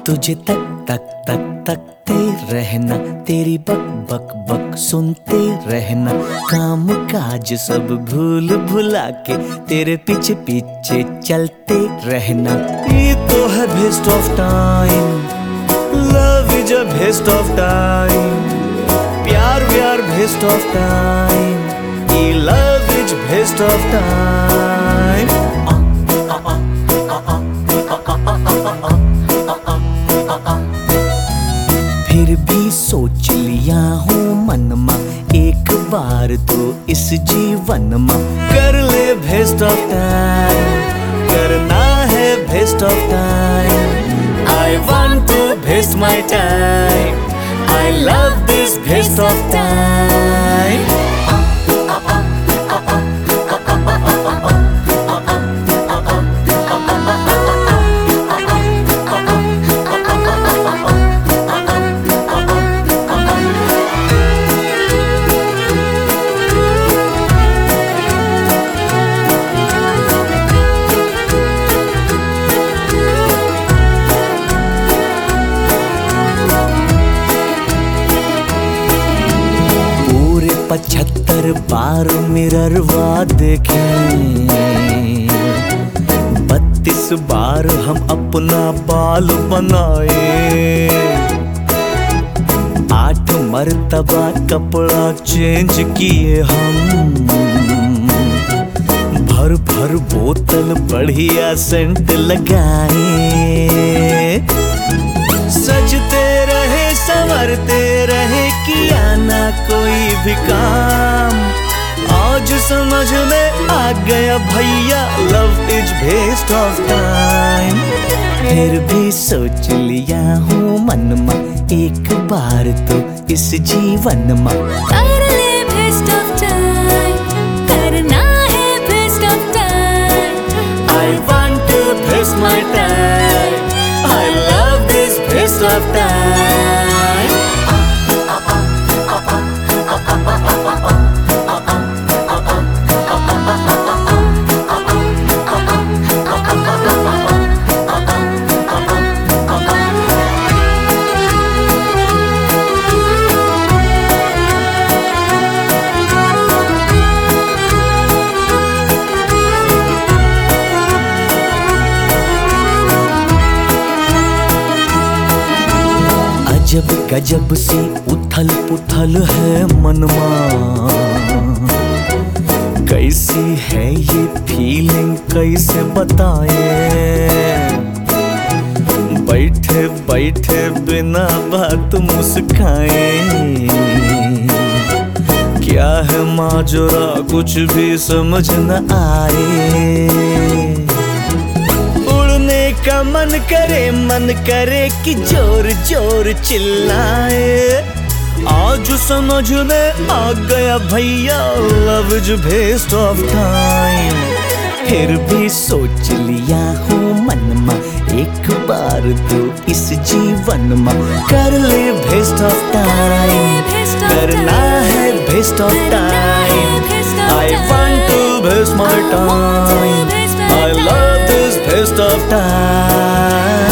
तुझे तक तक तक तकते रहना, तेरी बक बक बक सुनते रहना, काम काज सब भूल भुला के तेरे पीछे पीछे चलते रहना। ये तो है best of time, love is a best of time, प्यार व्यार बेस्ट ऑफ टाइम, ये love is best of time. फिर भी सोच लिया हूँ मन मा, एक बार तो इस जीवन मा कर ले बेस्ट ऑफ टाइम, करना है best of time. I want to best my time, I love this best of time. पूरे 75 बार मिररवा देखे, 32 बार हम अपना बाल बनाए, 8 मर्तबा कपड़ा चेंज किए हम, भर भर बोतल बढ़िया सेंट लगाए, सजते रहे संवरते रहे, किया ना कोई भी काम। आज समझ में आ गया भैया, love is best of time. फिर भी सोच लिया हूँ मन मा, एक बार तो इस जीवन मा कर ले बेस्ट ऑफ टाइम, करना है best of time. I want to best my time, I love this best of time. अजब गजब सी उथल पुथल है मनमा, कैसी है ये फीलिंग कैसे बताए, बैठे बैठे बिना बात मुस्काए, क्या है माजरा कुछ भी समझ न आए, का मन करे कि जोर जोर चिल्लाए। आज समझ में आ गया भैया, love is best of time. फिर भी सोच लिया हूँ मन मा, एक बार तो इस जीवन मा कर ले बेस्ट ऑफ टाइम, करना है best of time. I want to best my time, I love this best of time.